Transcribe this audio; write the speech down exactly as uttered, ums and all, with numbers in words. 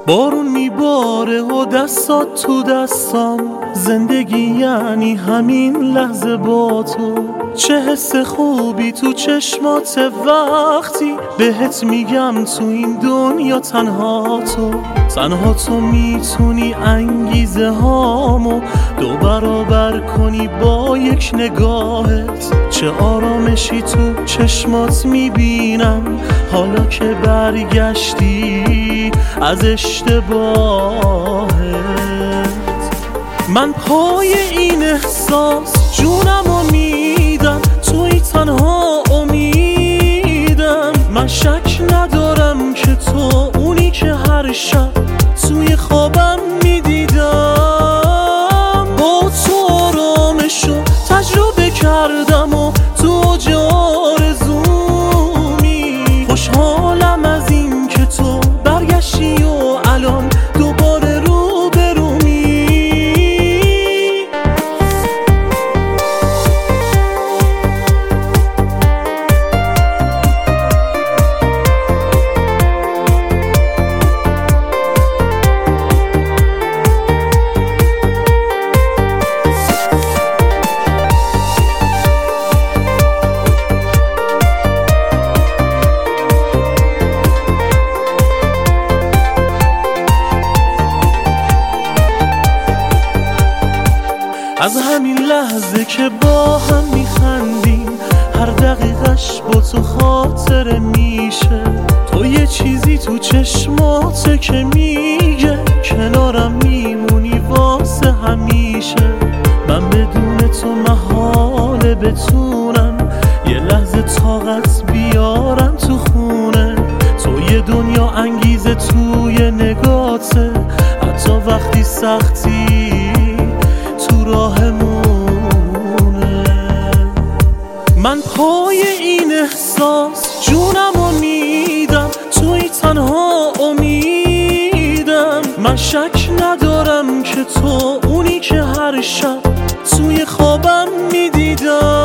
بارون میباره و دستات تو دستام، زندگی یعنی همین لحظه با تو. چه حس خوبی تو چشمات وقتی بهت میگم تو این دنیا تنها تو. تنها تو میتونی انگیزه هامو دو برابر کنی با یک نگاهت. چه آرامشی تو چشمات میبینم حالا که برگشتی از اشتباهت. من پای این احساس جونمو میدم، توی تنها امیدم. من شک ندارم که تو اونی که هر شب توی خوابم میدیدم. با تو آرامشو تجربه کردم و تو آرزومی. خوشحالم از این که تو برگشتی و الان دوباره رو برومی. از همین لحظه که با هم میخندیم هر دقیقش با تو خاطره میشه. تو یه چیزی تو چشماته که میگه کنارم میمونی واسه همیشه. من بدون تو محاله بتونم یه لحظه طاقت بیارم تو خونه. تو یه دنیا انگیزه توی نگاته، حتی وقتی سختی تو راهمونه. من پای این احساس جونمو میدم، توی تنها امیدم. من شک ندارم که تو اونی که هر شب توی خوابم میدیدم.